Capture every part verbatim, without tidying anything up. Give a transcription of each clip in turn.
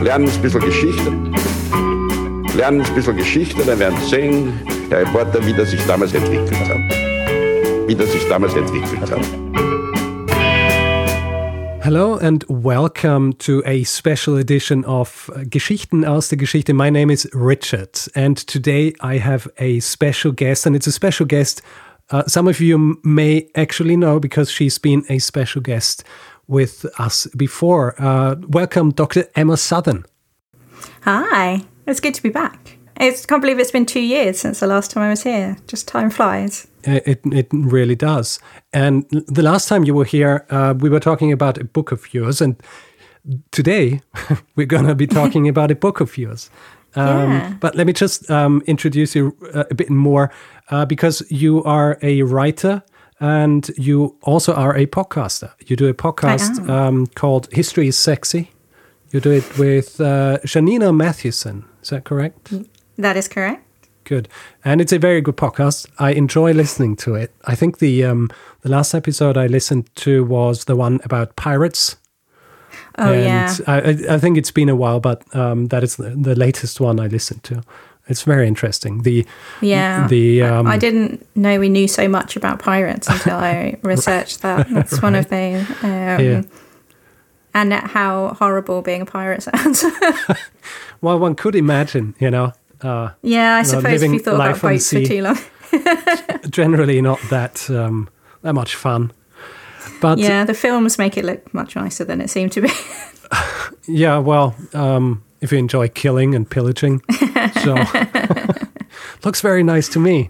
lernen ein bisschen Geschichte. Lernen ein bisschen Geschichte, dann werden Sie sehen, Herr Reporter, wie das sich damals entwickelt hat. Wie das sich damals entwickelt hat. Hello and welcome to a special edition of Geschichten aus der Geschichte. My name is Richard and today I have a special guest, and it's a special guest uh, some of you may actually know because she's been a special guest with us before. Uh, welcome, Doctor Emma Southern. Hi, it's good to be back. I can't believe it's been two years since the last time I was here. Just time flies. It it really does. And the last time you were here, uh, we were talking about a book of yours, and today we're going to be talking about a book of yours. Um, yeah. But let me just um, introduce you uh, a bit more, uh, because you are a writer and you also are a podcaster. You do a podcast um, called History is Sexy. You do it with uh, Janina Matthewson. Is that correct? That is correct. Good. And it's a very good podcast. I enjoy listening to it. I think the um, the last episode I listened to was the one about pirates. Oh, and yeah. I, I think it's been a while, but um, that is the, the latest one I listened to. It's very interesting. The Yeah. the um, I didn't know we knew so much about pirates until I researched that. That's right. One of the... Um, yeah. And how horrible being a pirate sounds. Well, one could imagine, you know. Uh, yeah, I you know, suppose if you thought about boats for too long. Generally not that um, that much fun. But yeah, the films make it look much nicer than it seemed to be. Yeah, well, um, if you enjoy killing and pillaging, so looks very nice to me.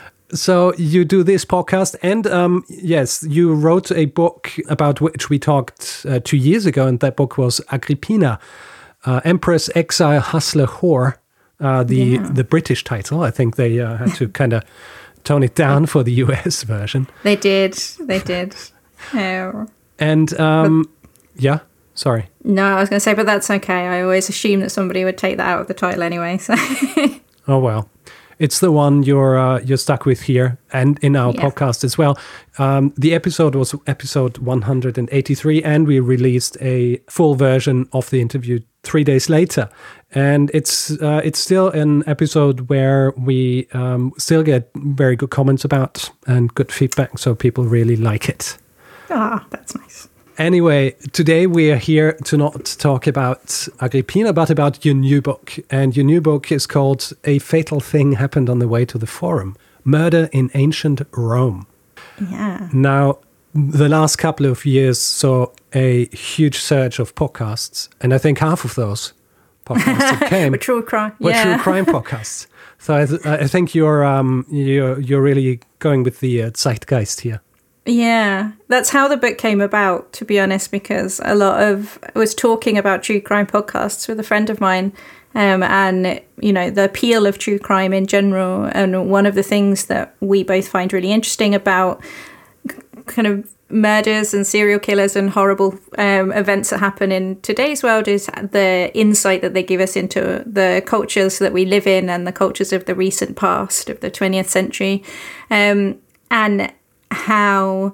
So you do this podcast, and um, yes, you wrote a book about which we talked uh, two years ago, and that book was Agrippina, uh, Empress, Exile, Hustler, Whore, uh, the yeah. the British title. I think they uh, had to kind of tone it down for the U S version. They did, they did. Oh. And um, but, yeah, sorry. No, I was going to say, but that's okay. I always assume that somebody would take that out of the title anyway. So. Oh well. It's the one you're uh, you're stuck with here and in our yeah. podcast as well. Um, the episode was episode one hundred eighty-three, and we released a full version of the interview three days later. And it's uh, it's still an episode where we um, still get very good comments about and good feedback, so people really like it. Ah, that's nice. Anyway, today we are here to not talk about Agrippina, but about your new book. And your new book is called A Fatal Thing Happened on the Way to the Forum, Murder in Ancient Rome. Yeah. Now, the last couple of years saw a huge surge of podcasts. And I think half of those podcasts that came were true crime. were yeah. true crime podcasts. So I, th- I think you're, um, you're, you're really going with the uh, zeitgeist here. Yeah, that's how the book came about, to be honest, because a lot of, I was talking about true crime podcasts with a friend of mine, um, and, you know, the appeal of true crime in general. And one of the things that we both find really interesting about kind of murders and serial killers and horrible um, events that happen in today's world is the insight that they give us into the cultures that we live in and the cultures of the recent past, of the twentieth century. Um, and how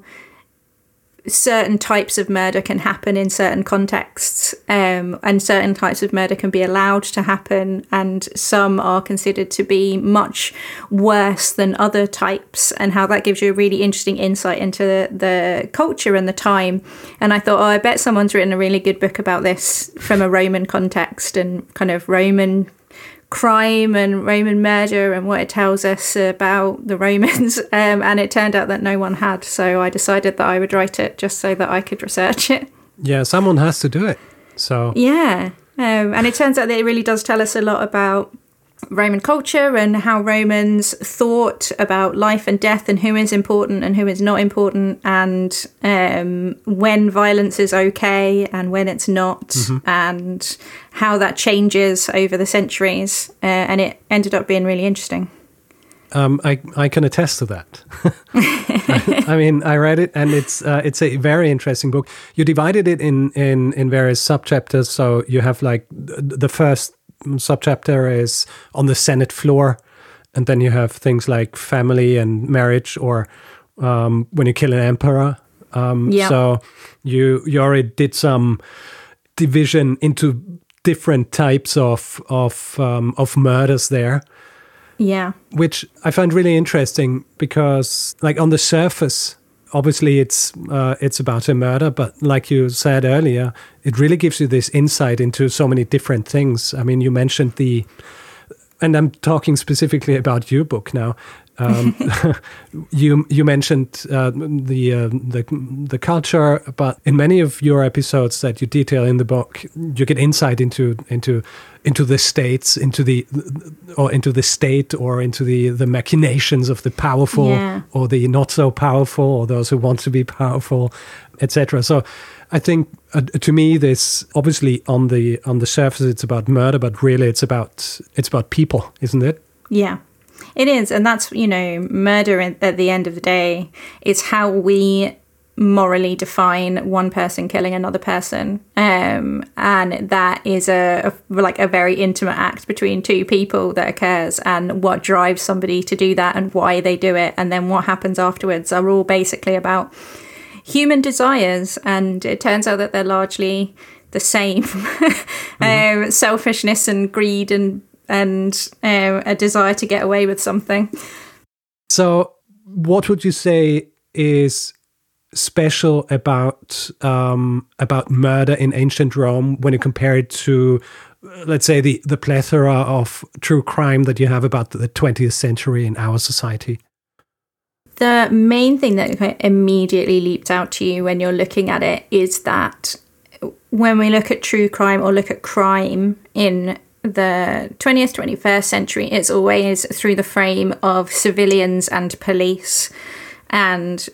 certain types of murder can happen in certain contexts, um, and certain types of murder can be allowed to happen, and some are considered to be much worse than other types, and how that gives you a really interesting insight into the, the culture and the time. And I thought, oh, I bet someone's written a really good book about this from a Roman context and kind of Roman crime and Roman murder and what it tells us about the Romans, um, and it turned out that no one had, so I decided that I would write it just so that I could research it. Yeah, someone has to do it. So yeah, um, and it turns out that it really does tell us a lot about Roman culture and how Romans thought about life and death and who is important and who is not important, and um, when violence is okay and when it's not, mm-hmm. and how that changes over the centuries. Uh, and it ended up being really interesting. Um, I, I can attest to that. I, I mean, I read it, and it's uh, it's a very interesting book. You divided it in, in, in various subchapters. So you have like the first subchapter is on the Senate floor, and then you have things like family and marriage, or um, when you kill an emperor. Um, yeah. So you you already did some division into different types of of um, of murders there. Yeah. Which I find really interesting because, like, on the surface, obviously it's uh, it's about a murder, but like you said earlier, it really gives you this insight into so many different things. I mean, you mentioned the, and I'm talking specifically about your book now. Um, you you mentioned uh, the uh, the the culture, but in many of your episodes that you detail in the book, you get insight into into into the states, into the or into the state, or into the the machinations of the powerful, yeah. or the not so powerful, or those who want to be powerful, et cetera. So, I think uh, to me, this obviously on the on the surface it's about murder, but really it's about it's about people, isn't it? Yeah. It is, and that's, you know, murder at the end of the day is how we morally define one person killing another person, um, and that is a, a like a very intimate act between two people that occurs, and what drives somebody to do that and why they do it, and then what happens afterwards are all basically about human desires, and it turns out that they're largely the same. mm-hmm. um, selfishness and greed and and uh, a desire to get away with something. So what would you say is special about um, about murder in ancient Rome when you compare it to, let's say, the, the plethora of true crime that you have about the twentieth century in our society? The main thing that immediately leaps out to you when you're looking at it is that when we look at true crime or look at crime in the twentieth, twenty-first century, it's always through the frame of civilians and police. And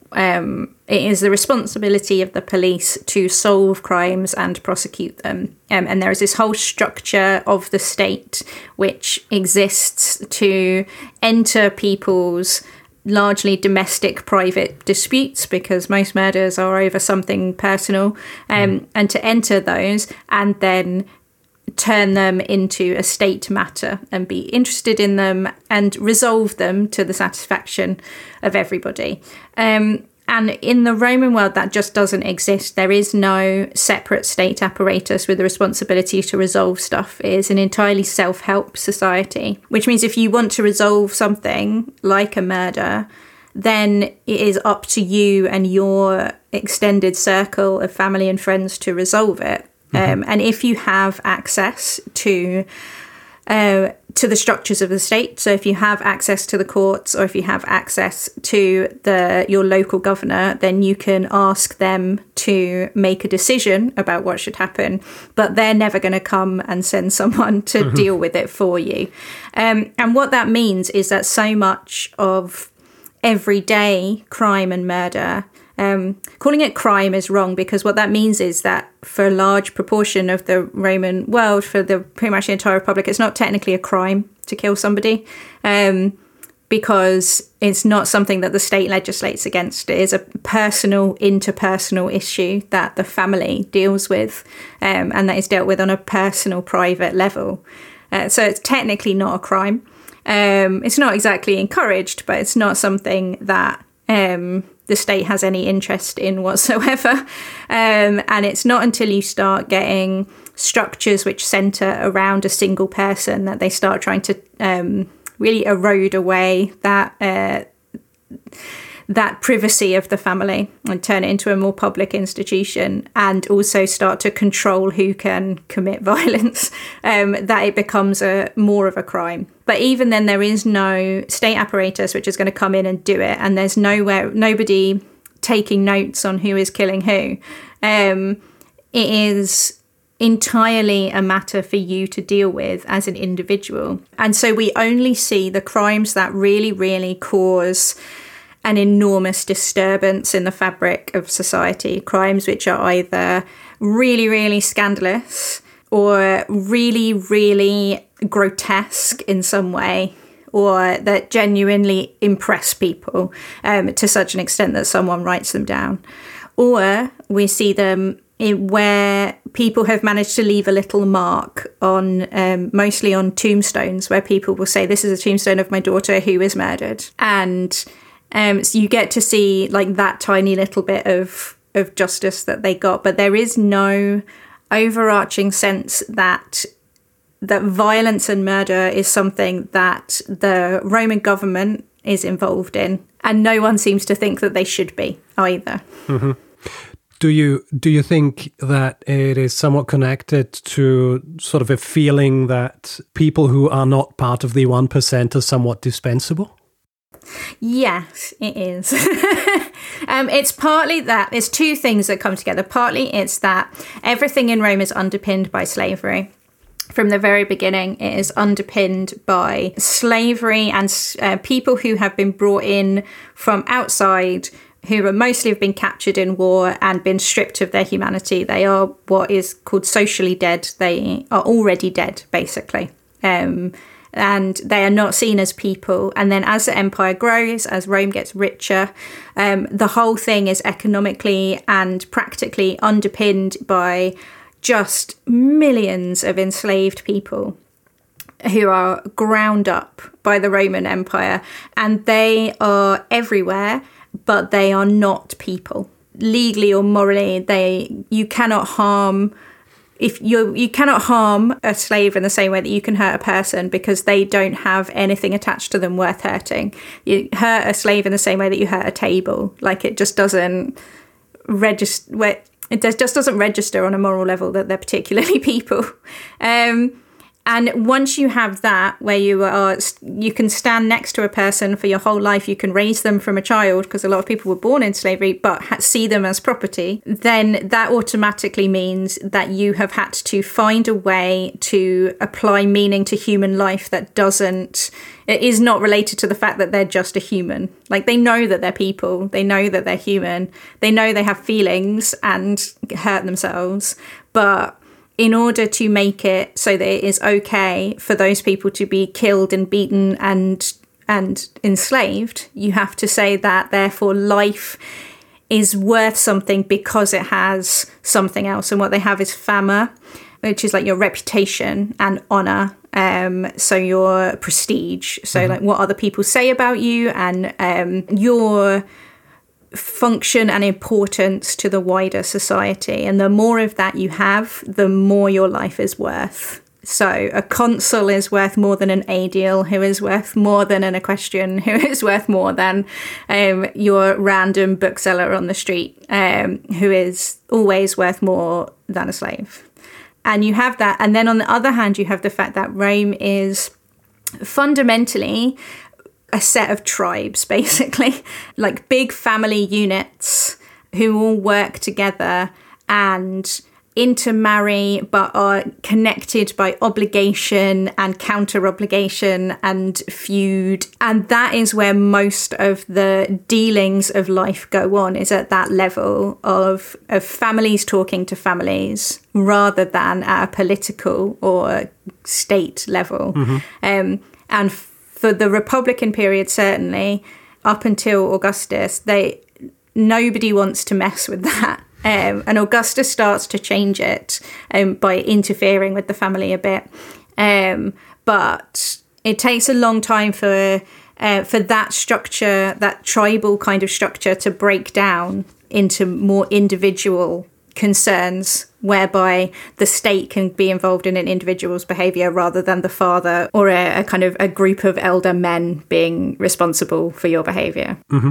um, it is the responsibility of the police to solve crimes and prosecute them. Um, and there is this whole structure of the state which exists to enter people's largely domestic private disputes, because most murders are over something personal, um, mm. and to enter those and then turn them into a state matter and be interested in them and resolve them to the satisfaction of everybody. Um, and in the Roman world, that just doesn't exist. There is no separate state apparatus with the responsibility to resolve stuff. It is an entirely self-help society, which means if you want to resolve something like a murder, then it is up to you and your extended circle of family and friends to resolve it. Um, and if you have access to uh, to the structures of the state, so if you have access to the courts or if you have access to the your local governor, then you can ask them to make a decision about what should happen, but they're never going to come and send someone to mm-hmm. deal with it for you. Um, and what that means is that so much of everyday crime and murder, Um, calling it crime is wrong, because what that means is that for a large proportion of the Roman world, for the pretty much the entire Republic, it's not technically a crime to kill somebody, um, because it's not something that the state legislates against. It is a personal, interpersonal issue that the family deals with, um, and that is dealt with on a personal, private level. Uh, so it's technically not a crime. Um, it's not exactly encouraged, but it's not something that Um, the state has any interest in whatsoever. Um, and it's not until you start getting structures which centre around a single person that they start trying to um, really erode away that uh, that privacy of the family and turn it into a more public institution, and also start to control who can commit violence, um, that it becomes a more of a crime. But even then, there is no state apparatus which is going to come in and do it, and there's nowhere, nobody taking notes on who is killing who. Um, it is entirely a matter for you to deal with as an individual. And so we only see the crimes that really, really cause an enormous disturbance in the fabric of society, crimes which are either really, really scandalous or really, really grotesque in some way, or that genuinely impress people um, to such an extent that someone writes them down. Or we see them in where people have managed to leave a little mark on, um, mostly on tombstones, where people will say, this is a tombstone of my daughter who was murdered. And Um, so you get to see like that tiny little bit of, of justice that they got, but there is no overarching sense that that violence and murder is something that the Roman government is involved in, and no one seems to think that they should be either. Mm-hmm. Do you do you think that it is somewhat connected to sort of a feeling that people who are not part of the one percent are somewhat dispensable? Yes, it is. um, it's partly that. There's two things that come together. Partly it's that everything in Rome is underpinned by slavery. From the very beginning, it is underpinned by slavery and uh, people who have been brought in from outside, who are mostly have been captured in war and been stripped of their humanity. They are what is called socially dead. They are already dead, basically. Um, and they are not seen as people. And then as the empire grows, as Rome gets richer, um, the whole thing is economically and practically underpinned by just millions of enslaved people who are ground up by the Roman Empire, and they are everywhere, but they are not people. Legally or morally, they you cannot harm if you you cannot harm a slave in the same way that you can hurt a person, because they don't have anything attached to them worth hurting. You hurt a slave in the same way that you hurt a table. Like, it just doesn't register. It just doesn't register on a moral level that they're particularly people. Um, and once you have that, where you are, you can stand next to a person for your whole life, you can raise them from a child, because a lot of people were born in slavery, but see them as property, then that automatically means that you have had to find a way to apply meaning to human life that doesn't, it is not related to the fact that they're just a human. Like, they know that they're people, they know that they're human, they know they have feelings and hurt themselves, but in order to make it so that it is okay for those people to be killed and beaten and and enslaved, you have to say that therefore life is worth something because it has something else. And what they have is fama, which is like your reputation, and honor, um, so your prestige. So mm-hmm. like what other people say about you, and um, your function and importance to the wider society. And the more of that you have, the more your life is worth. So a consul is worth more than an aedile, who is worth more than an equestrian, who is worth more than um, your random bookseller on the street, um, who is always worth more than a slave. And you have that. And then on the other hand, you have the fact that Rome is fundamentally a set of tribes, basically, like big family units who all work together and intermarry, but are connected by obligation and counter-obligation and feud. And that is where most of the dealings of life go on, is at that level of, of families talking to families, rather than at a political or state level. Mm-hmm. Um, and for the Republican period, certainly, up until Augustus, they nobody wants to mess with that. Um, and Augustus starts to change it um, by interfering with the family a bit. Um, but it takes a long time for uh, for that structure, that tribal kind of structure, to break down into more individual concerns, whereby the state can be involved in an individual's behaviour rather than the father or a, a kind of a group of elder men being responsible for your behaviour. Mm-hmm.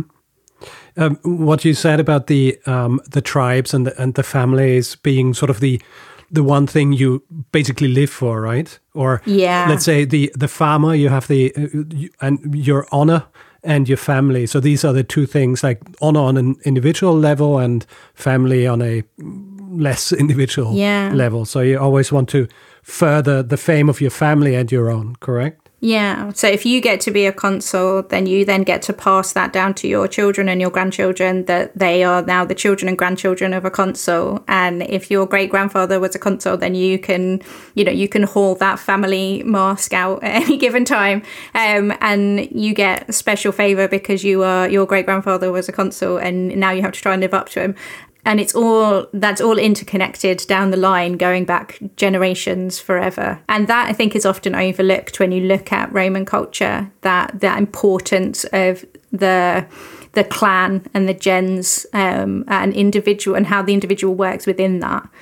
Um, what you said about the um, the tribes and the, and the families being sort of the the one thing you basically live for, right? Or yeah. let's say the the farmer, you have the uh, and your honor and your family. So these are the two things, like honor on an individual level and family on a less individual yeah. level. So you always want to further the fame of your family and your own, correct? Yeah. So if you get to be a consul, then you then get to pass that down to your children and your grandchildren, that they are now the children and grandchildren of a consul. And if your great grandfather was a consul, then you can, you know, you can haul that family mask out at any given time. Um, and you get a special favor because you are, your great grandfather was a consul, and now you have to try and live up to him. And it's all, that's all interconnected down the line, going back generations forever. And that, I think, is often overlooked when you look at Roman culture, that the importance of the the clan and the gens, um, and individual, and how the individual works within that.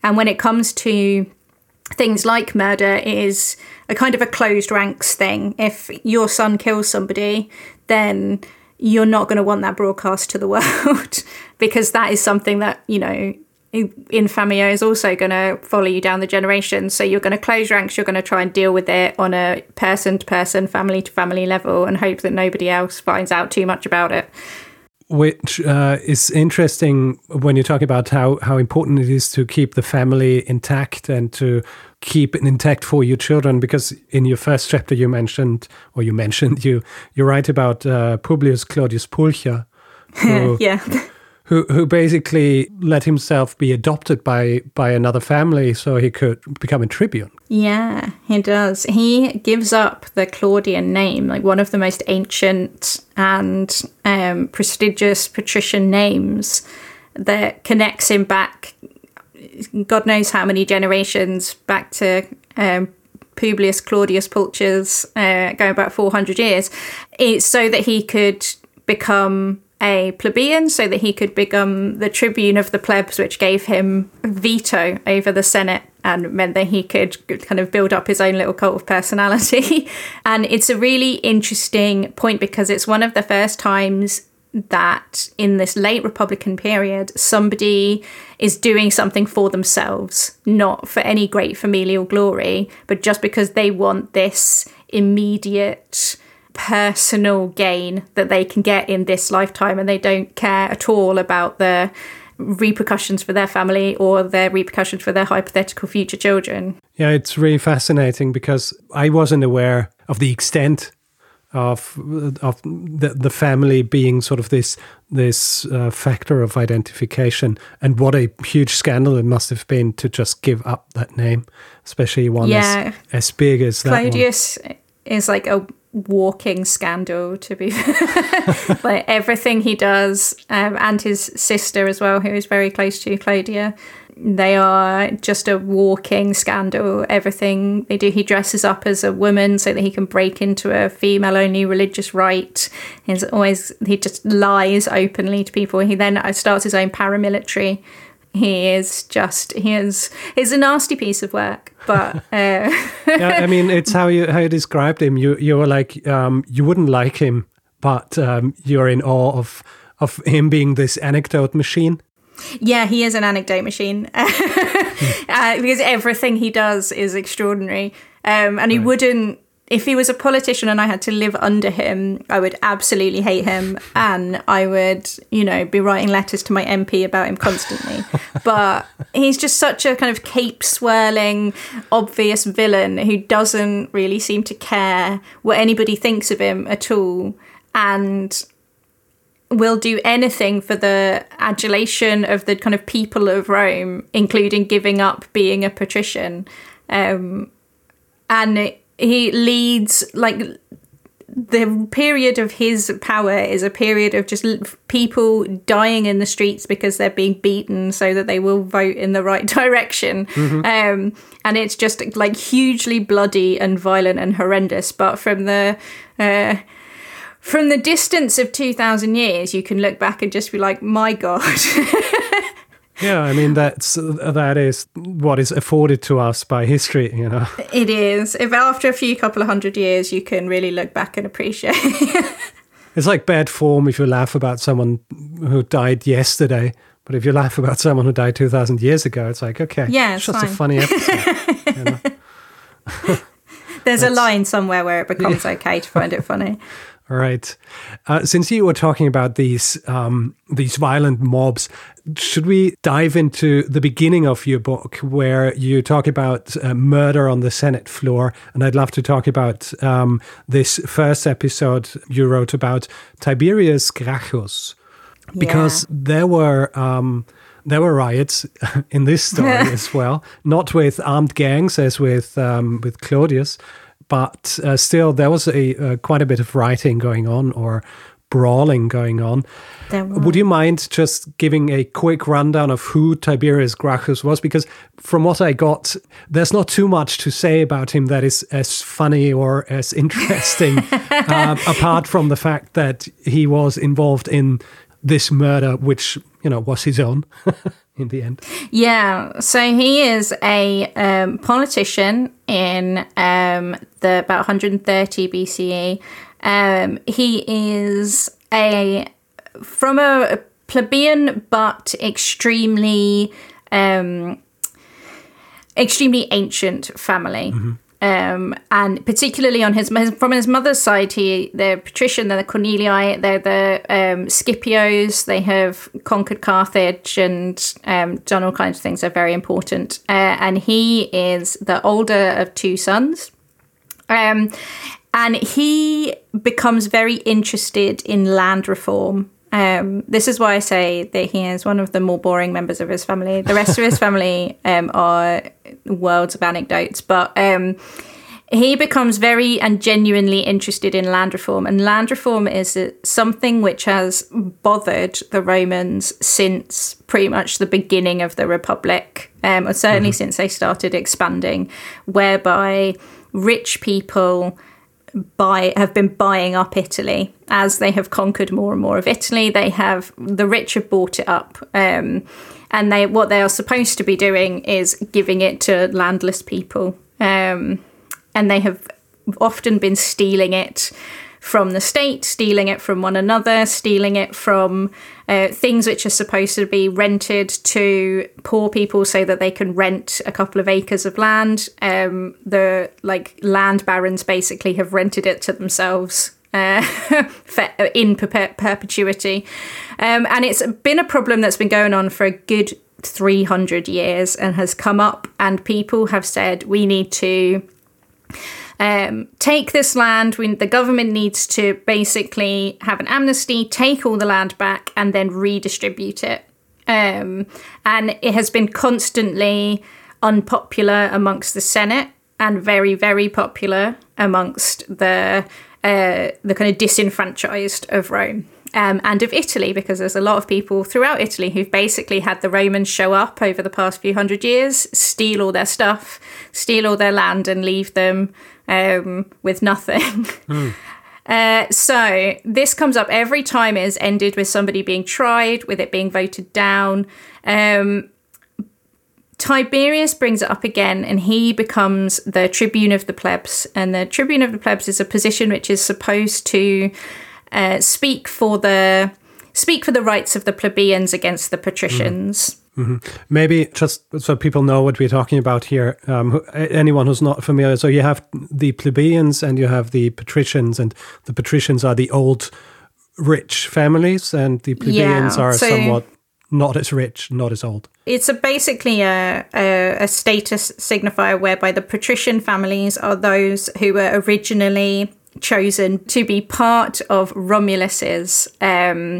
And when it comes to things like murder, it is a kind of a closed ranks thing. If your son kills somebody, then you're not going to want that broadcast to the world because that is something that, you know, infamia is also going to follow you down the generations. So you're going to close ranks, you're going to try and deal with it on a person-to-person, family-to-family level and hope that nobody else finds out too much about it. Which uh, is interesting when you talk about how, how important it is to keep the family intact and to keep it intact for your children, because in your first chapter you mentioned, or you mentioned, you you write about uh, Publius Claudius Pulcher, who, yeah. who who basically let himself be adopted by, by another family so he could become a tribune. Yeah, he does. He gives up the Claudian name, like one of the most ancient and um, prestigious patrician names that connects him back, God knows how many generations, back to um, Publius Claudius Pulcher's, uh, going back four hundred years. It's so that he could become a plebeian, so that he could become the tribune of the plebs, which gave him veto over the Senate and meant that he could kind of build up his own little cult of personality. And it's a really interesting point because it's one of the first times that in this late Republican period, somebody is doing something for themselves, not for any great familial glory, but just because they want this immediate personal gain that they can get in this lifetime, and they don't care at all about the repercussions for their family or their repercussions for their hypothetical future children. Yeah, it's really fascinating because I wasn't aware of the extent of of the, the family being sort of this this uh, factor of identification, and what a huge scandal it must have been to just give up that name, especially one yeah. as, as big as that Claudius one. is like a walking scandal, to be like everything he does, um, and his sister as well, who is very close to Claudia. They are just a walking scandal. Everything they do, he dresses up as a woman so that he can break into a female-only religious rite. He's always he just lies openly to people. He then starts his own paramilitary. He is just he is is a nasty piece of work. But uh... yeah, I mean, it's how you how you described him. You you were like um, you wouldn't like him, but um, you're in awe of of him being this anecdote machine. Yeah, he is an anecdote machine uh, because everything he does is extraordinary. Um, and he right. wouldn't, if he was a politician and I had to live under him, I would absolutely hate him. And I would, you know, be writing letters to my M P about him constantly. But he's just such a kind of cape swirling, obvious villain who doesn't really seem to care what anybody thinks of him at all. And will do anything for the adulation of the kind of people of Rome, including giving up being a patrician. Um, and it, he leads, like, the period of his power is a period of just people dying in the streets because they're being beaten so that they will vote in the right direction. Mm-hmm. Um, and it's just, like, hugely bloody and violent and horrendous. But from the... Uh, From the distance of two thousand years, you can look back and just be like, my God. Yeah, I mean, that's that is what is afforded to us by history, you know. It is. If after a few couple of hundred years, you can really look back and appreciate. It's like bad form if you laugh about someone who died yesterday. But if you laugh about someone who died two thousand years ago, it's like, okay, yeah, it's, it's just fine. a funny episode. You know? There's That's, a line somewhere where it becomes yeah. okay to find it funny. All right. Uh, since you were talking about these um, these violent mobs, should we dive into the beginning of your book where you talk about uh, murder on the Senate floor? And I'd love to talk about um, this first episode you wrote about Tiberius Gracchus, because yeah. there were um, there were riots in this story as well, not with armed gangs as with um, with Claudius. But uh, still, there was a uh, quite a bit of rioting going on, or brawling going on. Would you mind just giving a quick rundown of who Tiberius Gracchus was? Because from what I got, there's not too much to say about him that is as funny or as interesting, uh, apart from the fact that he was involved in this murder, which, you know, was his own. in the end? Yeah, so he is a um, politician in um, the about one hundred thirty B C E. Um, he is a from a plebeian but extremely um, extremely ancient family. Mm-hmm. Um, and particularly on his from his mother's side, he they're patrician, they're the Cornelii, they're the um, Scipios. They have conquered Carthage and um, done all kinds of things. They're very important. Uh, and he is the older of two sons. Um, and he becomes very interested in land reform. Um, this is why I say that he is one of the more boring members of his family. The rest of his family um, are worlds of anecdotes, but um, he becomes very and genuinely interested in land reform. And land reform is something which has bothered the Romans since pretty much the beginning of the Republic, um, or certainly mm-hmm. since they started expanding, whereby rich people buy have been buying up Italy as they have conquered more and more of Italy. They have the rich have bought it up, um, and they what they are supposed to be doing is giving it to landless people, um, and they have often been stealing it from the state, stealing it from one another, stealing it from uh, things which are supposed to be rented to poor people so that they can rent a couple of acres of land. Um, the like land barons basically have rented it to themselves uh, for, in per- perpetuity. Um, and it's been a problem that's been going on for a good three hundred years and has come up, and people have said we need to Um, take this land. We, the government needs to basically have an amnesty, take all the land back, and then redistribute it. Um, and it has been constantly unpopular amongst the Senate and very, very popular amongst the uh, the kind of disenfranchised of Rome. Um, and of Italy, because there's a lot of people throughout Italy who've basically had the Romans show up over the past few hundred years, steal all their stuff, steal all their land and leave them um, with nothing. Mm. Uh, so this comes up every time it has ended with somebody being tried, with it being voted down. Um, Tiberius brings it up again, and he becomes the tribune of the plebs. And the tribune of the plebs is a position which is supposed to Uh, speak for the speak for the rights of the plebeians against the patricians. Mm-hmm. Mm-hmm. Maybe just so people know what we're talking about here, um, who, anyone who's not familiar. So you have the plebeians and you have the patricians, and the patricians are the old rich families, and the plebeians yeah, are so somewhat not as rich, not as old. It's a basically a, a, a status signifier whereby the patrician families are those who were originally chosen to be part of Romulus's um,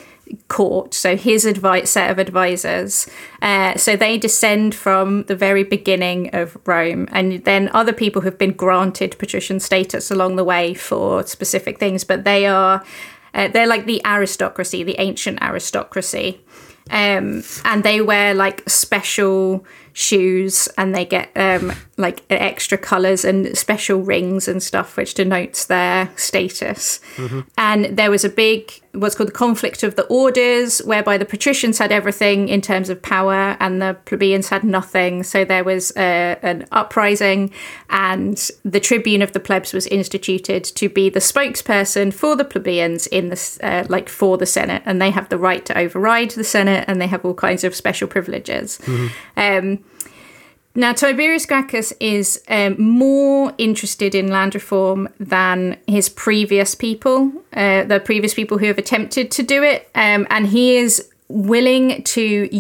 court, so his advice, set of advisors. Uh, so they descend from the very beginning of Rome, and then other people have been granted patrician status along the way for specific things, but they are uh, they're like the aristocracy, the ancient aristocracy. Um, and they wear like special shoes, and they get um, like extra colours and special rings and stuff, which denotes their status. Mm-hmm. And there was a big, what's called the conflict of the orders, whereby the patricians had everything in terms of power and the plebeians had nothing. So there was a, an uprising, and the tribune of the plebs was instituted to be the spokesperson for the plebeians in the uh, like for the Senate, and they have the right to override the Senate, and they have all kinds of special privileges. Mm-hmm. Um, Now, Tiberius Gracchus is um, more interested in land reform than his previous people, uh, the previous people who have attempted to do it. Um, and he is willing to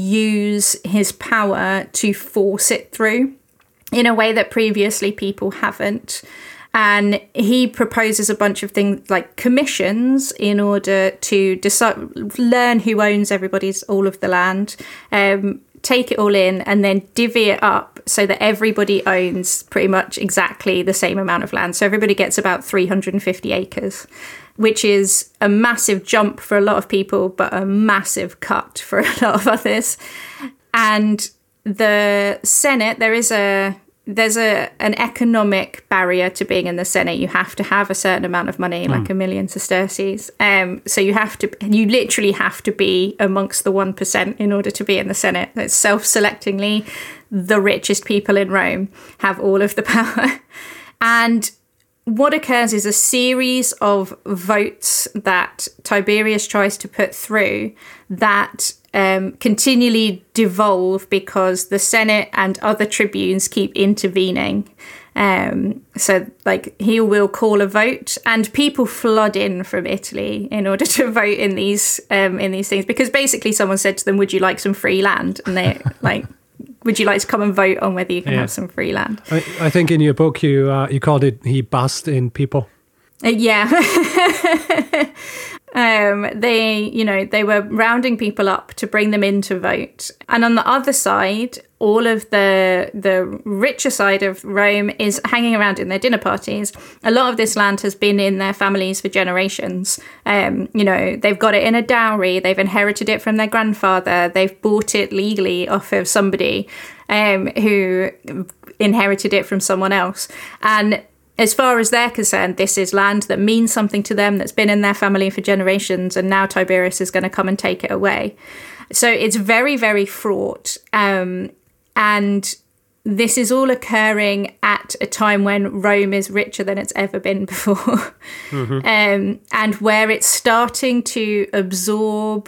use his power to force it through in a way that previously people haven't. And he proposes a bunch of things like commissions in order to decide, learn who owns everybody's all of the land, um, take it all in, and then divvy it up so that everybody owns pretty much exactly the same amount of land. So everybody gets about three hundred fifty acres, which is a massive jump for a lot of people, but a massive cut for a lot of others. And the Senate, there is a there's a an economic barrier to being in the Senate. You have to have a certain amount of money, like mm. a million sesterces. Um, so you have to, you literally have to be amongst the one percent in order to be in the Senate. It's self-selectingly the richest people in Rome have all of the power. And what occurs is a series of votes that Tiberius tries to put through that um, continually devolve because the Senate and other tribunes keep intervening. Um, so, like, he will call a vote, and people flood in from Italy in order to vote in these um, in these things, because basically someone said to them, "Would you like some free land?" And they like. Would you like to come and vote on whether you can yeah. have some free land? I, I think in your book you uh, you called it he buzzed in people. Uh, yeah. um, they, you know, they were rounding people up to bring them in to vote. And on the other side, all of the the richer side of Rome is hanging around in their dinner parties. A lot of this land has been in their families for generations. Um, you know, they've got it in a dowry. They've inherited it from their grandfather. They've bought it legally off of somebody um, who inherited it from someone else. And as far as they're concerned, this is land that means something to them, that's been in their family for generations, and now Tiberius is going to come and take it away. So it's very, very fraught. Um, and this is all occurring at a time when Rome is richer than it's ever been before. Mm-hmm. um, and where it's starting to absorb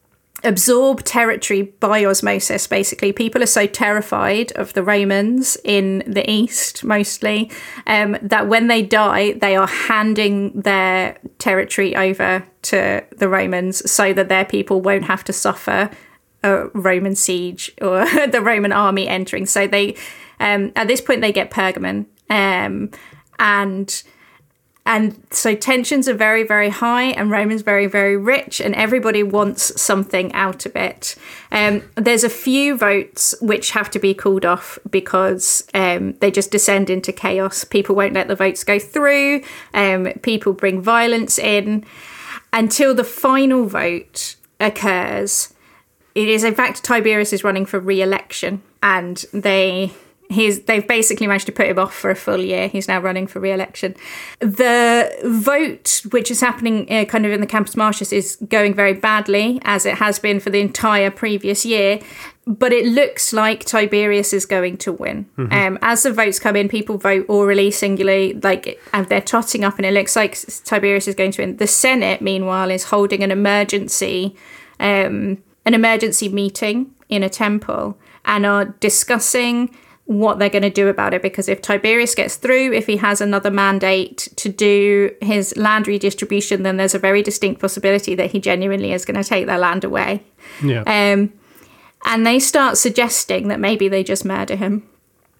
absorb territory by osmosis, basically. People are so terrified of the Romans in the East, mostly, um, that when they die, they are handing their territory over to the Romans so that their people won't have to suffer a Roman siege or the Roman army entering. So they, um, at this point, they get Pergamon. Um, and... And so tensions are very, very high, and Rome's very, very rich, and everybody wants something out of it. Um, there's a few votes which have to be called off because um, they just descend into chaos. People won't let the votes go through. Um, people bring violence in until the final vote occurs. It is, in fact, Tiberius is running for re-election, and they... He's, they've basically managed to put him off for a full year. He's now running for re-election. The vote, which is happening uh, kind of in the Campus Martius, is going very badly, as it has been for the entire previous year. But it looks like Tiberius is going to win. Mm-hmm. Um, as the votes come in, people vote orally, singularly, like, and they're totting up, and it looks like Tiberius is going to win. The Senate, meanwhile, is holding an emergency, um, an emergency meeting in a temple, and are discussing what they're going to do about it, because if Tiberius gets through, if he has another mandate to do his land redistribution, then there's a very distinct possibility that he genuinely is going to take their land away. Yeah. Um, and they start suggesting that maybe they just murder him.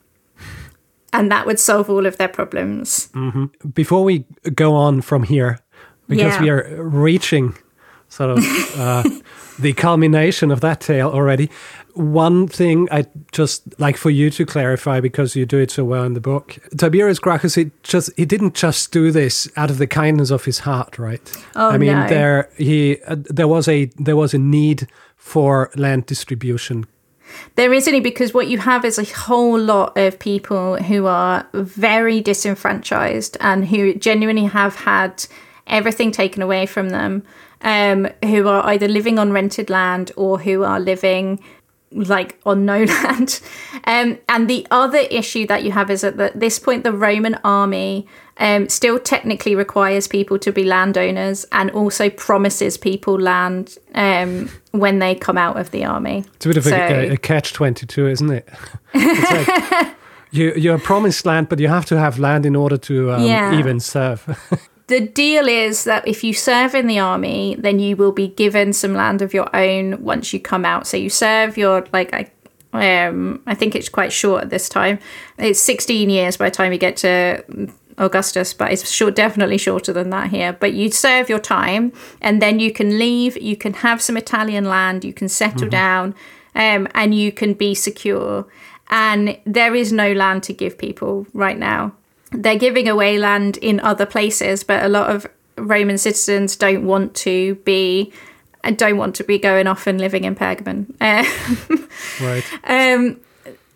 And that would solve all of their problems. Mm-hmm. Before we go on from here, because yeah. we are reaching sort of uh, the culmination of that tale already, one thing I just like for you to clarify, because you do it so well in the book, Tiberius Gracchus, he just he didn't just do this out of the kindness of his heart, right? Oh, I mean, no. there he uh, there was a there was a need for land distribution. There isn't, because what you have is a whole lot of people who are very disenfranchised and who genuinely have had everything taken away from them, um, who are either living on rented land or who are living like on no land. Um, and the other issue that you have is that at this point, the Roman army um, still technically requires people to be landowners and also promises people land um, when they come out of the army. It's a bit of so, a, a catch twenty-two, isn't it? It's like you, you're promised land, but you have to have land in order to um, yeah. even serve. The deal is that if you serve in the army, then you will be given some land of your own once you come out. So you serve your, like, I, um, I think it's quite short at this time. It's sixteen years by the time you get to Augustus, but it's short, definitely shorter than that here. But you serve your time, and then you can leave. You can have some Italian land. You can settle mm-hmm. down, um, and you can be secure. And there is no land to give people right now. They're giving away land in other places, but a lot of Roman citizens don't want to be don't want to be going off and living in Pergamon. Uh, right. Um,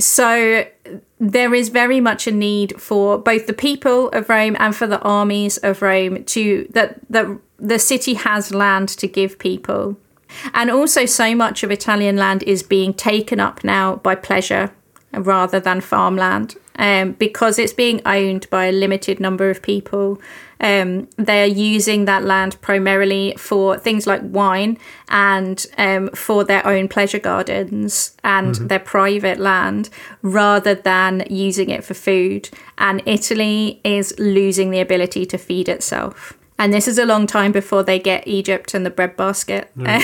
So there is very much a need for both the people of Rome and for the armies of Rome to that that the city has land to give people. And also so much of Italian land is being taken up now by pleasure rather than farmland, um, because it's being owned by a limited number of people. Um, they're using that land primarily for things like wine and um, for their own pleasure gardens and mm-hmm. their private land rather than using it for food. And Italy is losing the ability to feed itself. And this is a long time before they get Egypt and the breadbasket. Mm.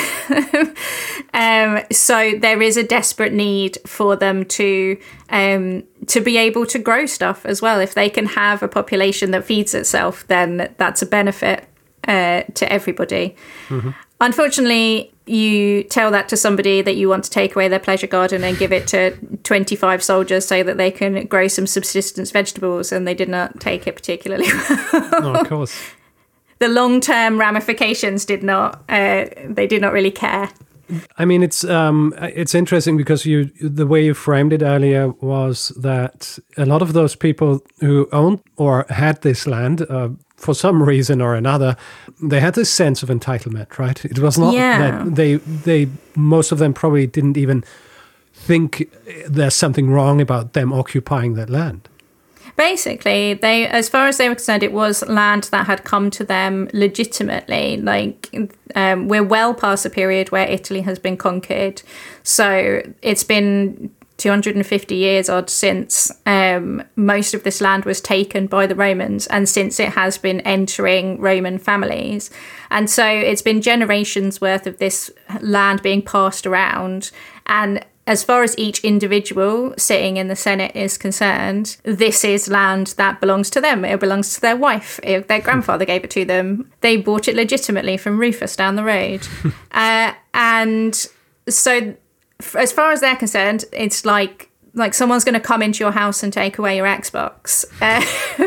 um, so there is a desperate need for them to um, to be able to grow stuff as well. If they can have a population that feeds itself, then that's a benefit uh, to everybody. Mm-hmm. Unfortunately, you tell that to somebody that you want to take away their pleasure garden and give it to twenty-five soldiers so that they can grow some subsistence vegetables, and they did not take it particularly well. Oh, of course. The long-term ramifications did not, uh, they did not really care. I mean, it's um, it's interesting because you the way you framed it earlier was that a lot of those people who owned or had this land, uh, for some reason or another, they had this sense of entitlement, right? It was not yeah. that they, they, most of them probably didn't even think there's something wrong about them occupying that land. Basically, they, as far as they were concerned, it was land that had come to them legitimately. Like, um, we're well past the period where Italy has been conquered. So it's been two hundred fifty years odd since um, most of this land was taken by the Romans, and since it has been entering Roman families. And so it's been generations worth of this land being passed around. And as far as each individual sitting in the Senate is concerned, this is land that belongs to them. It belongs to their wife. If their grandfather gave it to them, they bought it legitimately from Rufus down the road. uh, and so as far as they're concerned, it's like like someone's going to come into your house and take away your Xbox. Uh,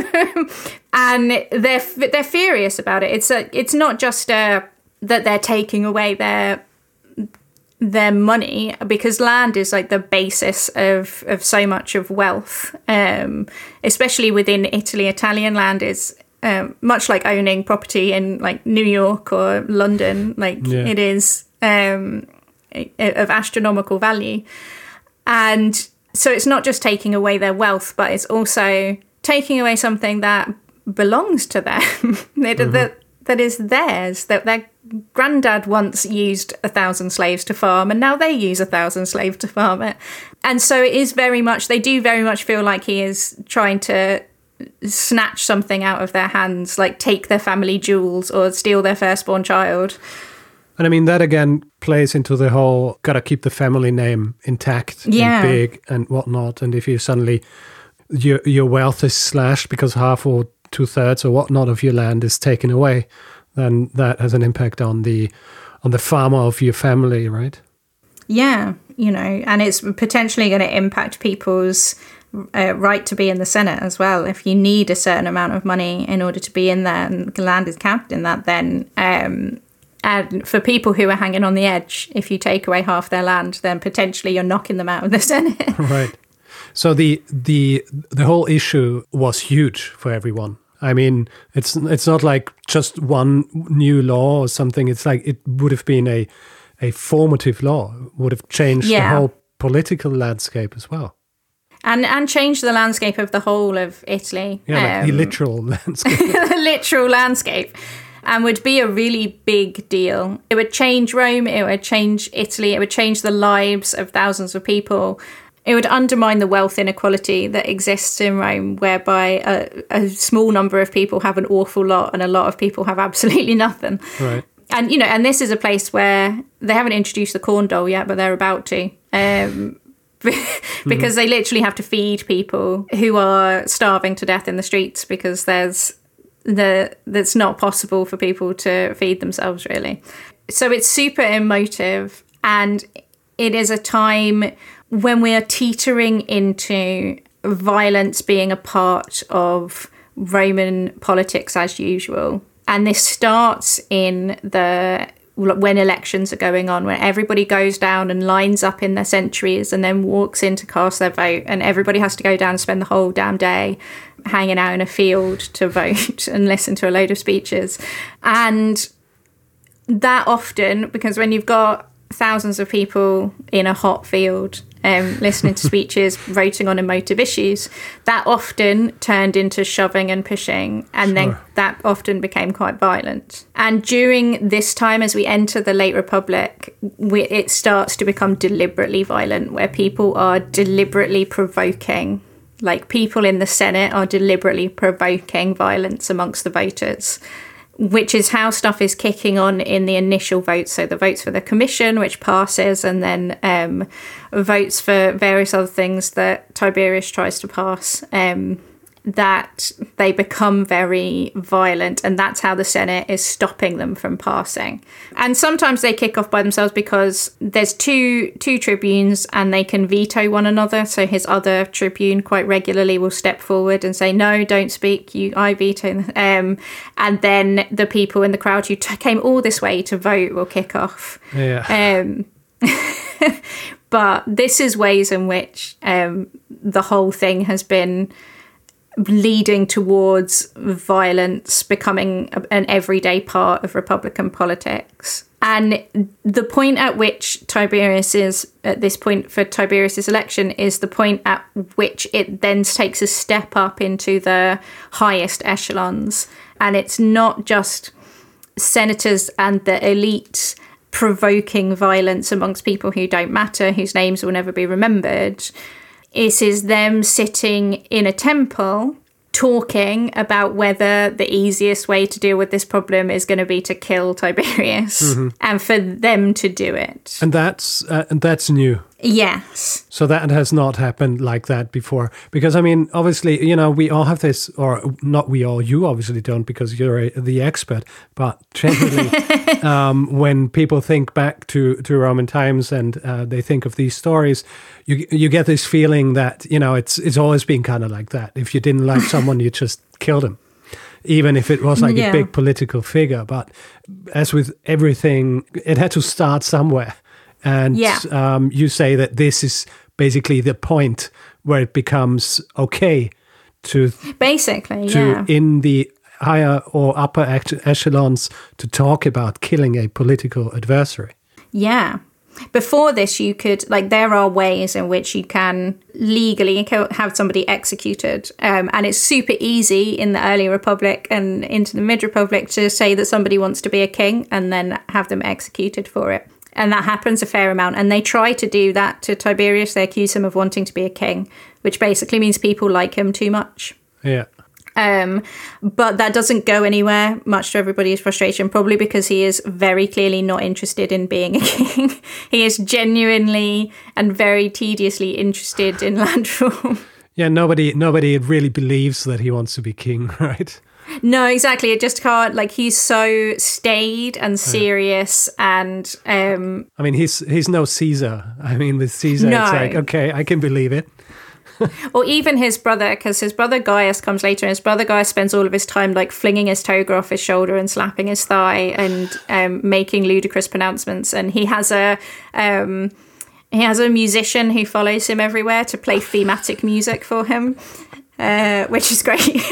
and they're they're furious about it. It's a, it's not just a, that they're taking away their their money, because land is like the basis of, of so much of wealth, um, especially within Italy. Italian land is um, much like owning property in like New York or London. Like yeah. It is um, of astronomical value. And so it's not just taking away their wealth, but it's also taking away something that belongs to them, that, mm-hmm. that, that is theirs, that their granddad once used a thousand slaves to farm, and now they use a thousand slaves to farm it. And so it is very much, they do very much feel like he is trying to snatch something out of their hands, like take their family jewels or steal their firstborn child. And I mean, that again plays into the whole, gotta keep the family name intact yeah. and big and whatnot. And if you suddenly, your your wealth is slashed because half or two thirds or whatnot of your land is taken away, then that has an impact on the on the farmer of your family, right? Yeah, you know, and it's potentially going to impact people's uh, right to be in the Senate as well. If you need a certain amount of money in order to be in there, and the land is counted in that, then um, and for people who are hanging on the edge, if you take away half their land, then potentially you're knocking them out of the Senate. Right. So the the the whole issue was huge for everyone. I mean, it's it's not like just one new law or something. It's like it would have been a a formative law. It would have changed yeah. the whole political landscape as well. And and changed the landscape of the whole of Italy. Yeah, like um, the literal landscape. The literal landscape. And would be a really big deal. It would change Rome, it would change Italy, it would change the lives of thousands of people. It would undermine the wealth inequality that exists in Rome, whereby a, a small number of people have an awful lot and a lot of people have absolutely nothing. Right. And, you know, and this is a place where they haven't introduced the corn dole yet, but they're about to. Um, because mm-hmm. they literally have to feed people who are starving to death in the streets, because there's the that's not possible for people to feed themselves, really. So it's super emotive, and it is a time when we are teetering into violence being a part of Roman politics as usual. And this starts in the when elections are going on, when everybody goes down and lines up in their sentries and then walks in to cast their vote, and everybody has to go down and spend the whole damn day hanging out in a field to vote and listen to a load of speeches. And that often, because when you've got thousands of people in a hot field um, listening to speeches, voting on emotive issues, that often turned into shoving and pushing, and sure. then that often became quite violent. And during this time, as we enter the late Republic, we, it starts to become deliberately violent, where people are deliberately provoking, like people in the Senate are deliberately provoking violence amongst the voters, which is how stuff is kicking on in the initial votes. So the votes for the commission, which passes, and then um, votes for various other things that Tiberius tries to pass, um, that they become very violent. And that's how the Senate is stopping them from passing. And sometimes they kick off by themselves because there's two two tribunes and they can veto one another. So his other tribune quite regularly will step forward and say, no, don't speak, you, I veto. Um, and then the people in the crowd who t- came all this way to vote will kick off. Yeah. Um, but this is ways in which um, the whole thing has been leading towards violence becoming an everyday part of Republican politics. And the point at which Tiberius is, at this point for Tiberius's election, is the point at which it then takes a step up into the highest echelons. And it's not just senators and the elite provoking violence amongst people who don't matter, whose names will never be remembered. It is them sitting in a temple talking about whether the easiest way to deal with this problem is going to be to kill Tiberius, mm-hmm. and for them to do it. And that's uh, and that's new. Yes. So that has not happened like that before. Because, I mean, obviously, you know, we all have this, or not we all, you obviously don't because you're a, the expert, but generally, um, when people think back to, to Roman times and uh, they think of these stories, you you get this feeling that, you know, it's it's always been kind of like that. If you didn't like someone, you just killed him, even if it was like yeah. a big political figure. But as with everything, it had to start somewhere. And yeah. um, you say that this is basically the point where it becomes okay to basically to yeah. in the higher or upper echelons to talk about killing a political adversary. Yeah. Before this, you could, like, there are ways in which you can legally have somebody executed. Um, and it's super easy in the early Republic and into the mid-Republic to say that somebody wants to be a king and then have them executed for it. And that happens a fair amount. And they try to do that to Tiberius. They accuse him of wanting to be a king, which basically means people like him too much. Yeah. Um, but that doesn't go anywhere, much to everybody's frustration, probably because he is very clearly not interested in being a king. He is genuinely and very tediously interested in land reform. Yeah, nobody, nobody really believes that he wants to be king, right? No, exactly. It just can't, like, he's so staid and serious yeah. and... Um, I mean, he's he's no Caesar. I mean, with Caesar, no. It's like, okay, I can believe it. Or even his brother, because his brother Gaius comes later, and his brother Gaius spends all of his time, like, flinging his toga off his shoulder and slapping his thigh and um, making ludicrous pronouncements. And he has a... Um, he has a musician who follows him everywhere to play thematic music for him, uh, which is great.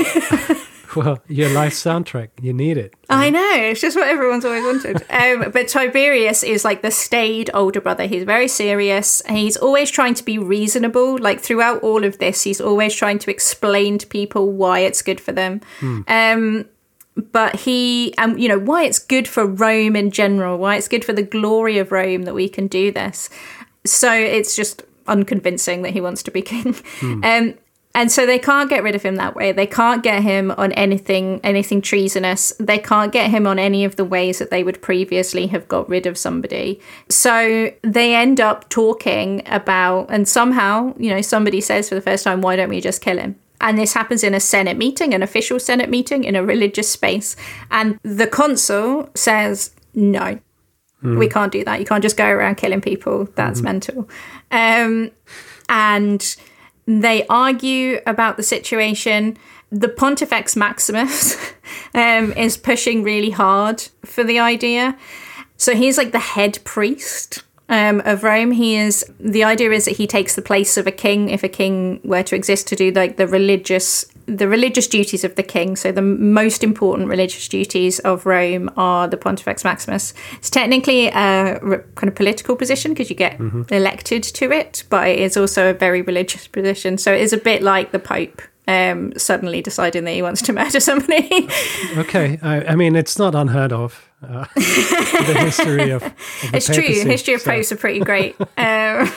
Well, your life soundtrack, you need it. I know, it's just what everyone's always wanted. Um, but Tiberius is like the staid older brother. He's very serious. He's always trying to be reasonable. Like throughout all of this, he's always trying to explain to people why it's good for them. Hmm. Um, but he, um, you know, why it's good for Rome in general, why it's good for the glory of Rome that we can do this. So it's just unconvincing that he wants to be king. Hmm. Um, And so they can't get rid of him that way. They can't get him on anything anything treasonous. They can't get him on any of the ways that they would previously have got rid of somebody. So they end up talking about, and somehow, you know, somebody says for the first time, why don't we just kill him? And this happens in a Senate meeting, an official Senate meeting in a religious space. And the consul says, no, mm. we can't do that. You can't just go around killing people. That's mm. mental. Um, and... They argue about the situation. The Pontifex Maximus um, is pushing really hard for the idea. So he's like the head priest um, of Rome. He is, the idea is that he takes the place of a king, if a king were to exist, to do like the religious the religious duties of the king. So the most important religious duties of Rome are the Pontifex Maximus. It's technically a kind of political position because you get mm-hmm. elected to it, but it is also a very religious position. So it is a bit like the Pope um, suddenly deciding that he wants to murder somebody. Okay. I, I mean, it's not unheard of. Uh, the history of, of the it's papacy, true. History of so. popes are pretty great, um,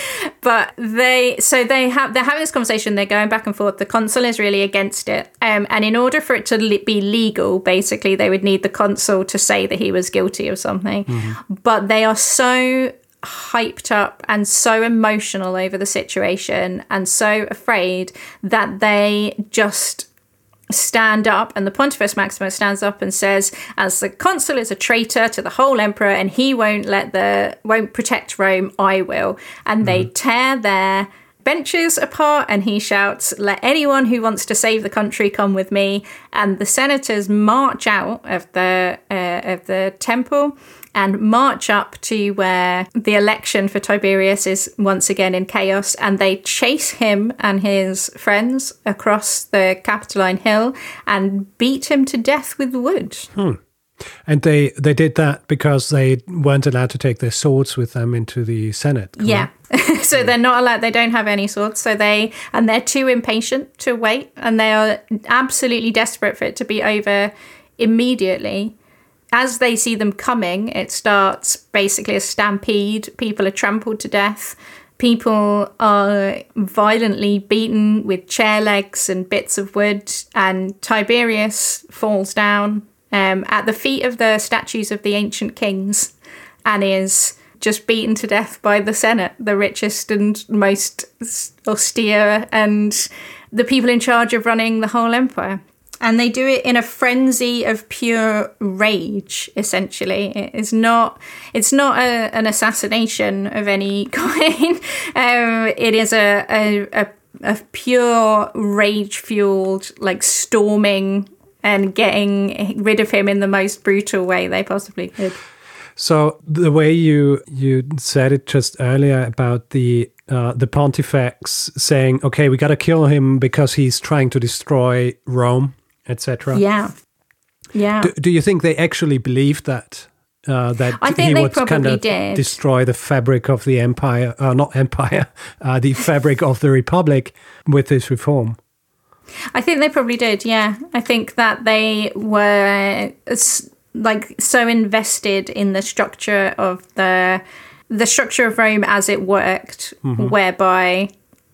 but they so they have they're having this conversation. They're going back and forth. The consul is really against it, um, and in order for it to le- be legal, basically they would need the consul to say that he was guilty of something. Mm-hmm. But they are so hyped up and so emotional over the situation and so afraid that they just stand up, and the Pontifex Maximus stands up and says, as the consul is a traitor to the whole emperor and he won't let the won't protect Rome, I will. And mm-hmm. they tear their benches apart, and he shouts, let anyone who wants to save the country come with me. And the senators march out of the uh, of the temple and march up to where the election for Tiberius is once again in chaos, and they chase him and his friends across the Capitoline Hill and beat him to death with wood. Hmm. And they, they did that because they weren't allowed to take their swords with them into the Senate. Correct? Yeah. So they're not allowed, they don't have any swords. So they, and they're too impatient to wait, and they are absolutely desperate for it to be over immediately. As they see them coming, it starts basically a stampede. People are trampled to death. People are violently beaten with chair legs and bits of wood. And Tiberius falls down um, at the feet of the statues of the ancient kings and is just beaten to death by the Senate, the richest and most austere and the people in charge of running the whole empire. And they do it in a frenzy of pure rage, essentially. It is not, it's not a, an assassination of any kind. um, it is a, a, a, a pure rage-fueled, like, storming and getting rid of him in the most brutal way they possibly could. So the way you you said it just earlier about the uh, the Pontifex saying, okay, we got to kill him because he's trying to destroy Rome, et cetera. Yeah, yeah. Do, do you think they actually believed that? Uh, that I think he they would probably kind of did. destroy the fabric of the empire, uh, not empire, uh, the fabric of the republic with this reform? I think they probably did, yeah. I think that they were like so invested in the structure of the the structure of Rome as it worked, mm-hmm. whereby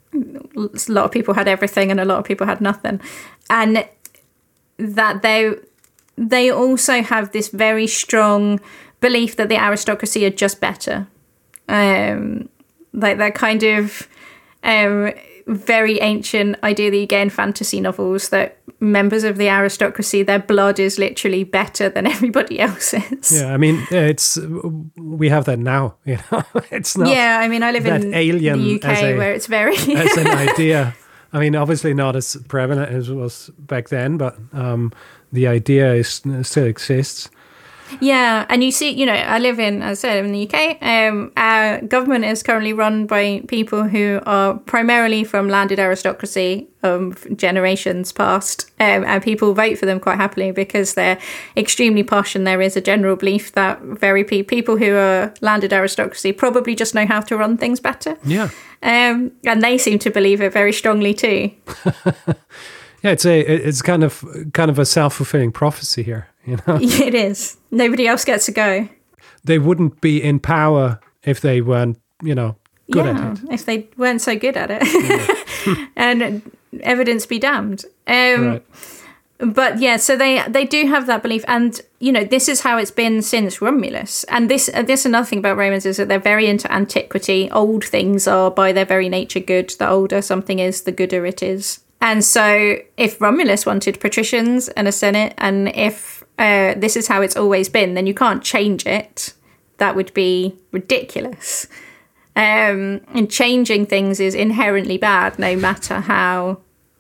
a lot of people had everything and a lot of people had nothing, and that they they also have this very strong belief that the aristocracy are just better, um, like that kind of um, very ancient idea that you get in fantasy novels that members of the aristocracy, their blood is literally better than everybody else's. Yeah, I mean, it's we have that now. You know, it's not. Yeah, I mean, I live in alien the U K a, where it's very as an idea. I mean, obviously not as prevalent as it was back then, but um, the idea is still exists. Yeah, and you see, you know, I live in, as I said, in the U K. Um, our government is currently run by people who are primarily from landed aristocracy of generations past, um, and people vote for them quite happily because they're extremely posh, and there is a general belief that very pe- people who are landed aristocracy probably just know how to run things better. Yeah, um, and they seem to believe it very strongly too. Yeah, it's a it's kind of kind of a self-fulfilling prophecy here, you know. It is. Nobody else gets to go. They wouldn't be in power if they weren't, you know, good yeah, at it. If they weren't so good at it. Yeah. And evidence be damned. Um, right. But yeah, so they they do have that belief, and you know, this is how it's been since Romulus. And this uh, this another thing about Romans is that they're very into antiquity. Old things are by their very nature good. The older something is, the gooder it is. And so if Romulus wanted patricians and a senate, and if uh, this is how it's always been, then you can't change it. That would be ridiculous. Um, and changing things is inherently bad, no matter how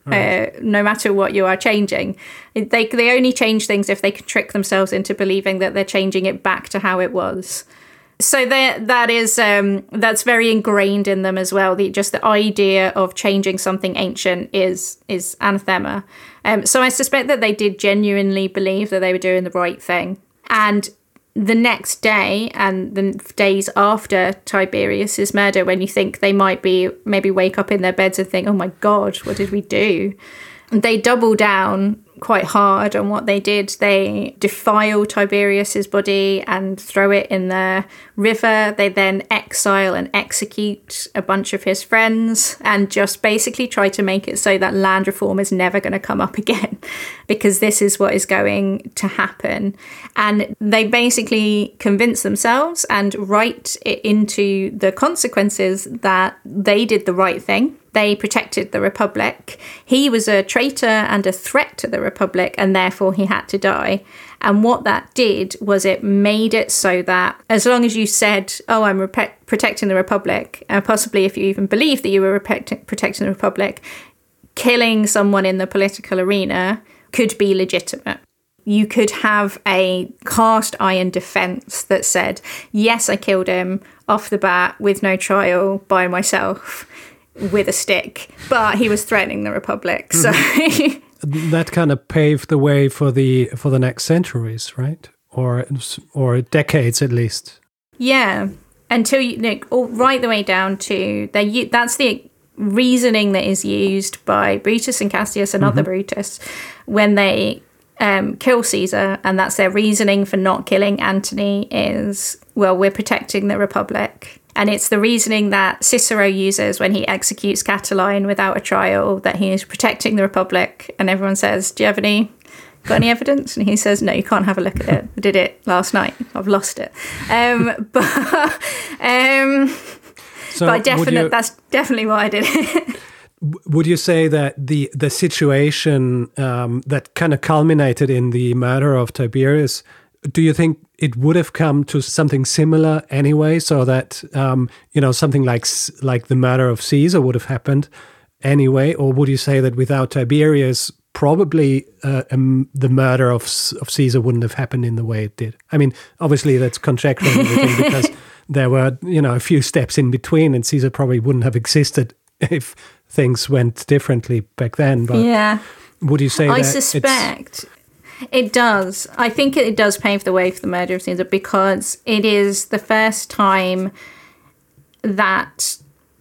Right. Uh, no matter what you are changing. They they only change things if they can trick themselves into believing that they're changing it back to how it was. So that that is um, that's very ingrained in them as well. The, just the idea of changing something ancient is is anathema. Um, so I suspect that they did genuinely believe that they were doing the right thing. And the next day and the days after Tiberius's murder, when you think they might be maybe wake up in their beds and think, "Oh my God, what did we do?" They double down quite hard on what they did. They defile Tiberius's body and throw it in the river. They then exile and execute a bunch of his friends and just basically try to make it so that land reform is never going to come up again, because this is what is going to happen. And they basically convince themselves and write it into the consequences that they did the right thing. They protected the Republic. He was a traitor and a threat to the Republic, and therefore he had to die. And what that did was it made it so that as long as you said, oh, I'm rep- protecting the Republic, and possibly if you even believed that you were rep- protecting the Republic, killing someone in the political arena could be legitimate. You could have a cast iron defense that said, yes, I killed him off the bat with no trial by myself, with a stick, but he was threatening the Republic. So that kind of paved the way for the for the next centuries, right? Or or decades at least. Yeah, until you like all right the way down to they. That's the reasoning that is used by Brutus and Cassius and mm-hmm. other Brutus when they um, kill Caesar, and that's their reasoning for not killing Antony. Is, well, we're protecting the Republic. And it's the reasoning that Cicero uses when he executes Catiline without a trial, that he is protecting the Republic. And everyone says, do you have any, got any evidence? And he says, no, you can't have a look at it. I did it last night. I've lost it. Um, but um, so but I definitely, you, that's definitely why I did it. Would you say that the, the situation um, that kind of culminated in the murder of Tiberius, do you think it would have come to something similar anyway, so that um, you know something like like the murder of Caesar would have happened anyway, or would you say that without Tiberius, probably uh, um, the murder of of Caesar wouldn't have happened in the way it did? I mean, obviously that's conjecture and everything because there were you know a few steps in between, and Caesar probably wouldn't have existed if things went differently back then. But yeah, would you say I that suspect? It does. I think it does pave the way for the murder of Caesar because it is the first time that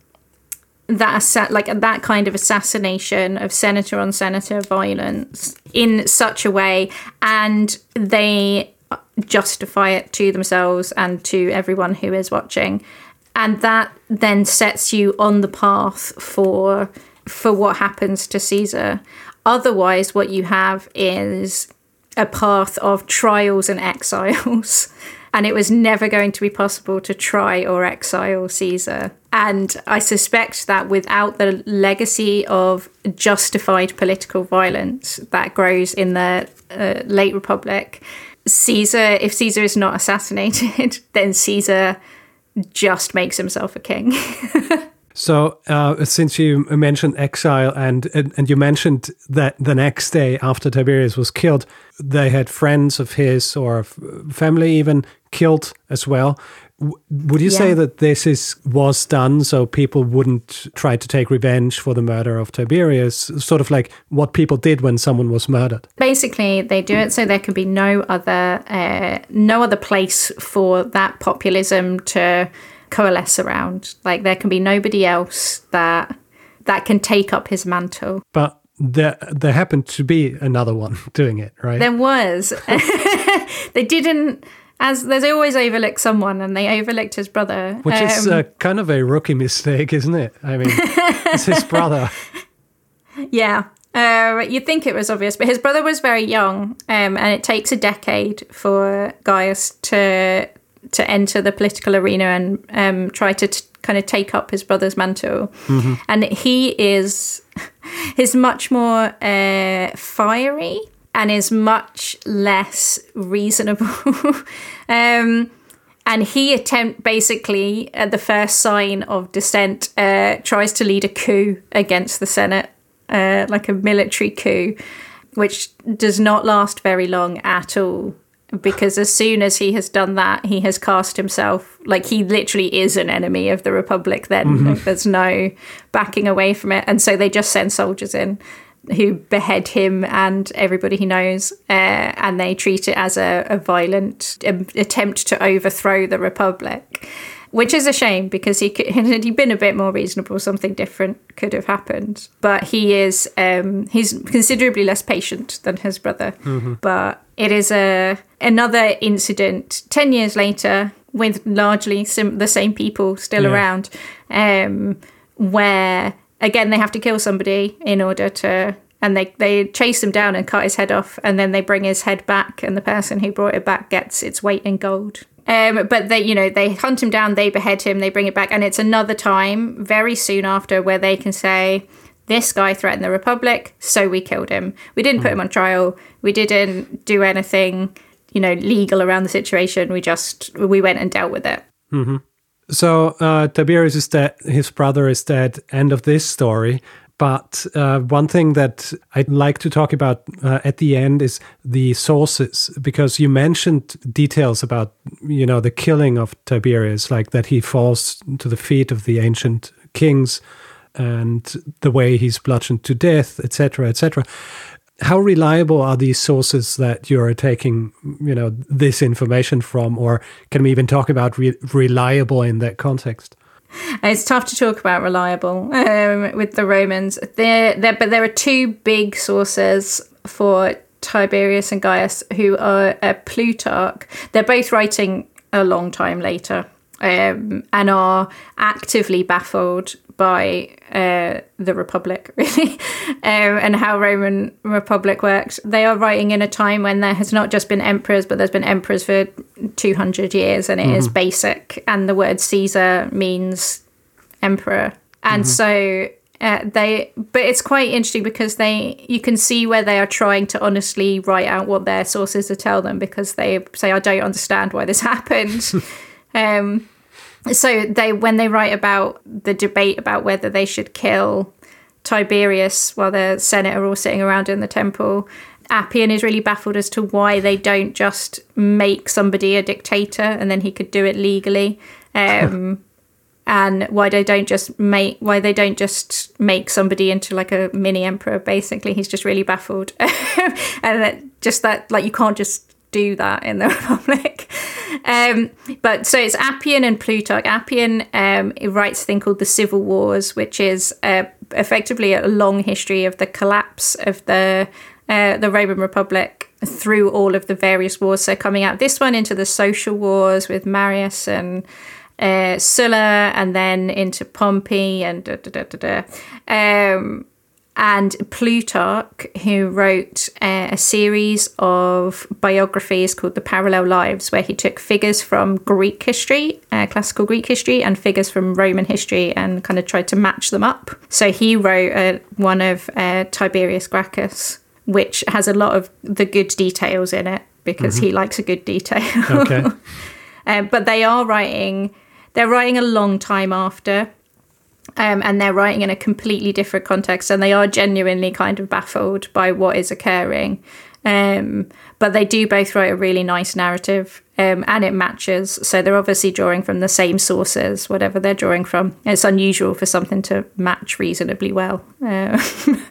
that like that kind of assassination of senator on senator violence in such a way, and they justify it to themselves and to everyone who is watching, and that then sets you on the path for for what happens to Caesar. Otherwise, what you have is a path of trials and exiles, and it was never going to be possible to try or exile Caesar. And I suspect that without the legacy of justified political violence that grows in the uh, late Republic, Caesar, if Caesar is not assassinated, then Caesar just makes himself a king. So, uh, since you mentioned exile and, and and you mentioned that the next day after Tiberius was killed, they had friends of his or family even killed as well. W- would you yeah. say that this is was done so people wouldn't try to take revenge for the murder of Tiberius, sort of like what people did when someone was murdered? Basically, they do it so there can be no other uh, no other place for that populism to coalesce around. Like there can be nobody else that that can take up his mantle. But there there happened to be another one doing it, right? There was. They didn't, as they always overlook someone, and they overlooked his brother. Which um, is uh, kind of a rookie mistake, isn't it? I mean, it's his brother. Yeah. Uh, you'd think it was obvious, but his brother was very young, um, and it takes a decade for Gaius to to enter the political arena and um, try to t- kind of take up his brother's mantle. Mm-hmm. And he is is much more uh, fiery and is much less reasonable. um, and he attempt basically at the first sign of dissent uh, tries to lead a coup against the Senate uh, like a military coup, which does not last very long at all. Because as soon as he has done that, he has cast himself, like he literally is an enemy of the Republic then. Mm-hmm. Like, there's no backing away from it. And so they just send soldiers in who behead him and everybody he knows. Uh, and they treat it as a, a violent um, attempt to overthrow the Republic. Which is a shame, because he could, had he been a bit more reasonable, something different could have happened. But he is, um, he's considerably less patient than his brother. Mm-hmm. But it is a another incident ten years later with largely sim- the same people still yeah. around, um, where, again, they have to kill somebody in order to... And they, they chase him down and cut his head off, and then they bring his head back, and the person who brought it back gets its weight in gold. Um, but they, you know, they hunt him down, they behead him, they bring it back, and it's another time very soon after where they can say, this guy threatened the Republic, so we killed him. We didn't put him on trial. We didn't do anything, you know, legal around the situation. We just, we went and dealt with it. Mm-hmm. So uh, Tiberius is dead, his brother is dead, end of this story. But uh, one thing that I'd like to talk about uh, at the end is the sources, because you mentioned details about, you know, the killing of Tiberius, like that he falls to the feet of the ancient kings and the way he's bludgeoned to death, et cetera, et cetera. How reliable are these sources that you're taking, you know, this information from, or can we even talk about re- reliable in that context? It's tough to talk about reliable um, with the Romans. There, there, but there are two big sources for Tiberius and Gaius, who are uh, Plutarch. They're both writing a long time later, um, and are actively baffled by uh, the Republic, really, um, and how Roman Republic worked. They are writing in a time when there has not just been emperors, but there's been emperors for two hundred years, and it mm-hmm. is basic. And the word Caesar means emperor. And mm-hmm. so uh, they, but it's quite interesting because they, you can see where they are trying to honestly write out what their sources are tell them, because they say, I don't understand why this happened. um, So they, when they write about the debate about whether they should kill Tiberius while the Senate are all sitting around in the temple, Appian is really baffled as to why they don't just make somebody a dictator and then he could do it legally, um, and why they don't just make why they don't just make somebody into like a mini emperor. Basically, he's just really baffled, and that just that like you can't just do that in the Republic. Um, but so it's Appian and Plutarch. Appian um, writes a thing called the Civil Wars, which is uh, effectively a long history of the collapse of the uh, the Roman Republic through all of the various wars. So coming out this one into the social wars with Marius and uh, Sulla, and then into Pompey and da da da da da. Um, And Plutarch, who wrote uh, a series of biographies called The Parallel Lives, where he took figures from Greek history, uh, classical Greek history, and figures from Roman history and kind of tried to match them up. So he wrote uh, one of uh, Tiberius Gracchus, which has a lot of the good details in it, because mm-hmm. he likes a good detail. Okay. um, but they are writing, they're writing a long time after. Um, and they're writing in a completely different context, and they are genuinely kind of baffled by what is occurring. Um, but they do both write a really nice narrative, um, and it matches. So they're obviously drawing from the same sources, whatever they're drawing from. It's unusual for something to match reasonably well. Uh,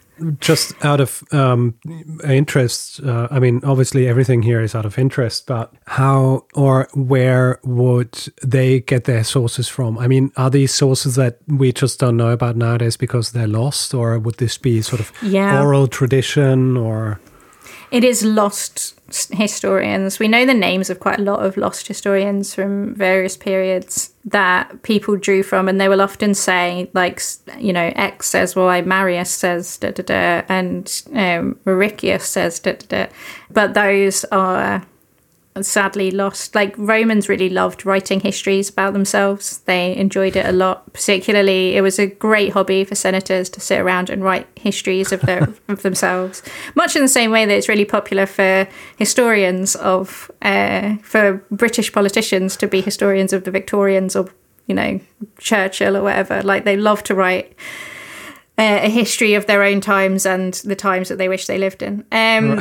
Just out of um, interest, uh, I mean, obviously everything here is out of interest, but how or where would they get their sources from? I mean, are these sources that we just don't know about nowadays because they're lost, or would this be sort of yeah. oral tradition, or... It is lost historians. We know the names of quite a lot of lost historians from various periods that people drew from, and they will often say, like, you know, X says why, Marius says da da da, and um, Mauricius says da da da. But those are sadly lost. Like, Romans really loved writing histories about themselves. They enjoyed it a lot. Particularly, it was a great hobby for senators to sit around and write histories of their of themselves. Much in the same way that it's really popular for historians of uh, for British politicians to be historians of the Victorians, or, you know, Churchill or whatever. Like, they love to write uh, a history of their own times and the times that they wish they lived in. Um,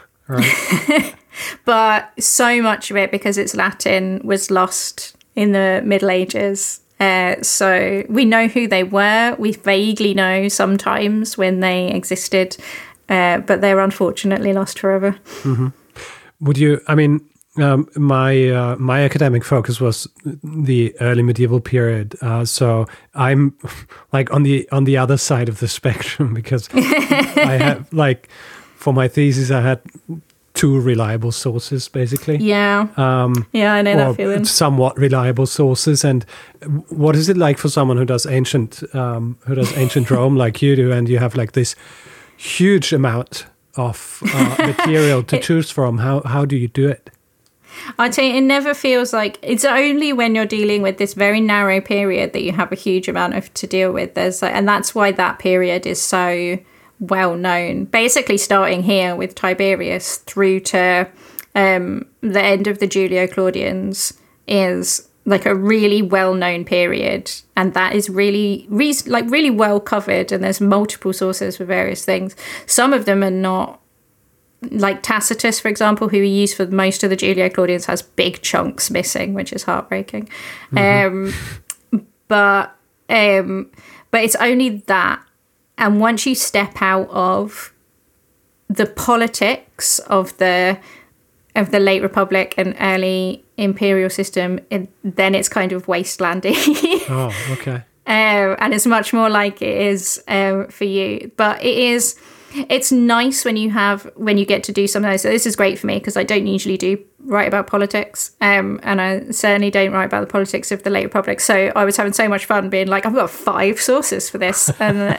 Right. But so much of it, because it's Latin, was lost in the Middle Ages. Uh, so we know who they were. We vaguely know sometimes when they existed, uh, but they're unfortunately lost forever. Mm-hmm. Would you, I mean, um, my uh, my academic focus was the early medieval period. Uh, so I'm like on the on the other side of the spectrum, because I have like, for my thesis, I had two reliable sources, basically. Yeah. Um, yeah, I know that feeling. Somewhat reliable sources. And what is it like for someone who does ancient, um, who does ancient Rome like you do, and you have like this huge amount of uh, material to choose from? How how do you do it? I'd say it never feels like, it's only when you're dealing with this very narrow period that you have a huge amount of to deal with. There's like, and that's why that period is so well known, basically starting here with Tiberius through to um, the end of the Julio-Claudians is like a really well-known period, and that is really re- like really well covered, and there's multiple sources for various things. Some of them are not, like Tacitus, for example, who we use for most of the Julio-Claudians, has big chunks missing, which is heartbreaking. Mm-hmm. Um, but um, but it's only that. And once you step out of the politics of the of the late Republic and early imperial system, it, then it's kind of wastelandy. Oh, okay. Um, and it's much more like it is um, for you. But it is, it's nice when you have when you get to do something. So this is great for me because I don't usually do write about politics, um, and I certainly don't write about the politics of the late Republic. So I was having so much fun being like, I've got five sources for this, and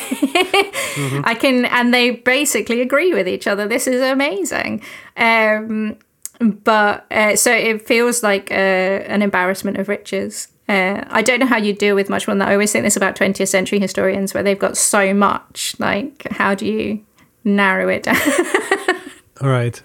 mm-hmm. I can, and they basically agree with each other. This is amazing. Um, but uh, so it feels like uh, an embarrassment of riches. Uh, I don't know how you deal with much more than that. I always think this about twentieth century historians, where they've got so much. Like, how do you narrow it down? All right.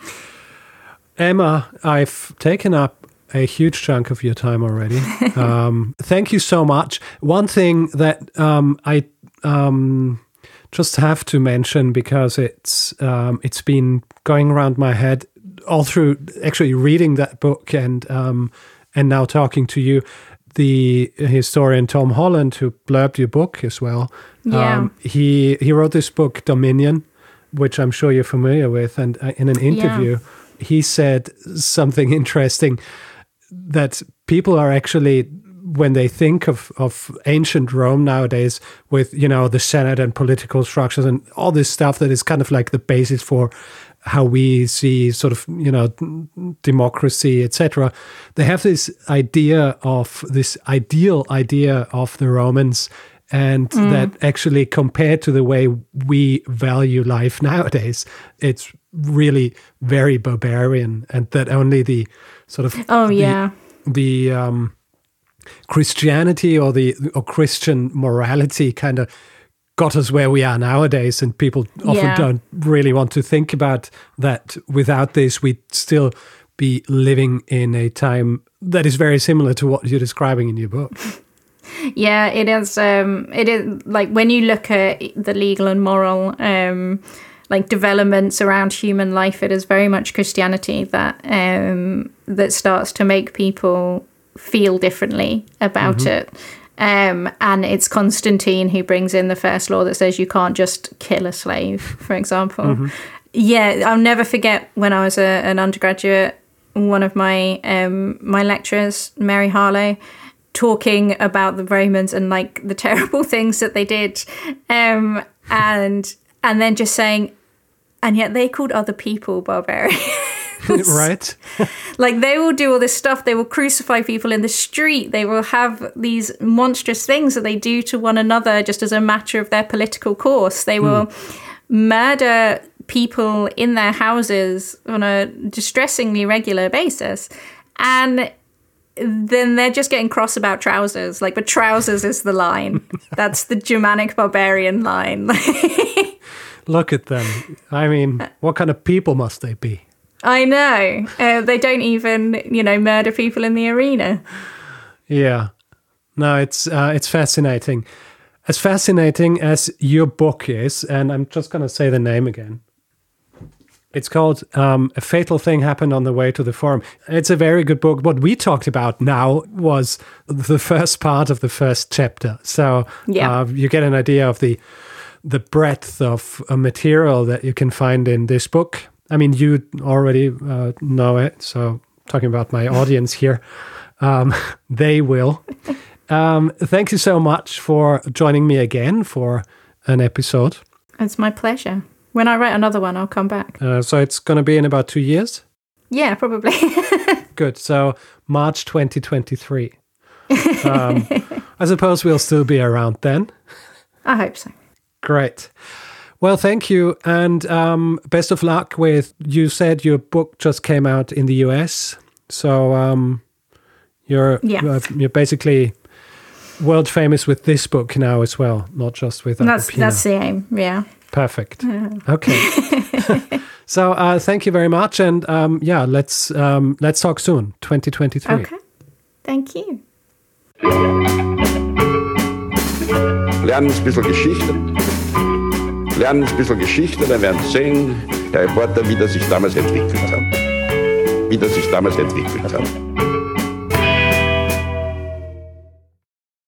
Emma, I've taken up a huge chunk of your time already. Um, thank you so much. One thing that um, I um, just have to mention, because it's um, it's been going around my head all through actually reading that book and um, and now talking to you, the historian Tom Holland, who blurbed your book as well. Yeah. Um, he he wrote this book, Dominion, which I'm sure you're familiar with, and uh, in an interview. Yeah. He said something interesting, that people are actually, when they think of, of ancient Rome nowadays, with, you know, the Senate and political structures and all this stuff that is kind of like the basis for how we see sort of, you know, democracy, et cetera. They have this idea of, this ideal idea of the Romans, and mm. that actually compared to the way we value life nowadays, it's really very barbarian, and that only the sort of oh the, yeah the um, Christianity or the or Christian morality kind of got us where we are nowadays, and people often yeah. don't really want to think about that. Without this, we'd still be living in a time that is very similar to what you're describing in your book. Yeah, it is. Um, it is like when you look at the legal and moral, um, like developments around human life, it is very much Christianity that um, that starts to make people feel differently about mm-hmm. it. Um, and it's Constantine who brings in the first law that says you can't just kill a slave, for example. Mm-hmm. Yeah, I'll never forget when I was a, an undergraduate, one of my um, my lecturers, Mary Harlow, talking about the Romans and like the terrible things that they did, um, and and then just saying, and yet they called other people barbarians. Right. Like they will do all this stuff. They will crucify people in the street. They will have these monstrous things that they do to one another just as a matter of their political course. They will mm. murder people in their houses on a distressingly regular basis. And then they're just getting cross about trousers. Like, but trousers is the line. That's the Germanic barbarian line. Look at them. I mean, what kind of people must they be? I know. Uh, they don't even, you know, murder people in the arena. Yeah. No, it's uh, it's fascinating. as fascinating as your book is, and I'm just going to say the name again. It's called um, A Fatal Thing Happened on the Way to the Forum. It's a very good book. What we talked about now was the first part of the first chapter. So yeah. uh, you get an idea of the the breadth of uh, material that you can find in this book. I mean, you already uh, know it, so talking about my audience here, um, they will. Um, thank you so much for joining me again for an episode. It's my pleasure. When I write another one, I'll come back. Uh, so it's going to be in about two years? Yeah, probably. Good. So March twenty twenty-three. Um, I suppose we'll still be around then. I hope so. Great. Well, thank you. And um, best of luck with, you said your book just came out in the U S. So um, you're, yeah. you're you're basically world famous with this book now as well, not just with that's Agrippina. That's the aim, yeah. Perfect. Yeah. Okay. So uh, thank you very much. And um, yeah, let's um, let's talk soon, twenty twenty-three. Okay. Thank you. Lernen ein bisschen Geschichte. Lernen ein bisschen Geschichte, dann werden Sie sehen, der Reporter, wie das sich damals entwickelt hat. Wie das sich damals entwickelt hat.